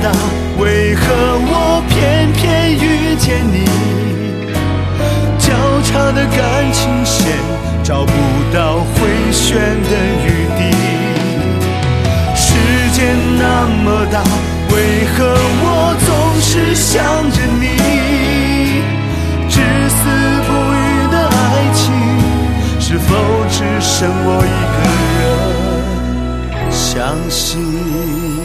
大，为何我偏偏遇见你？交叉的感情线，找不到回旋的余地。世界那么大，为何我总是想着你？至死不渝的爱情，是否只剩我一个人相信？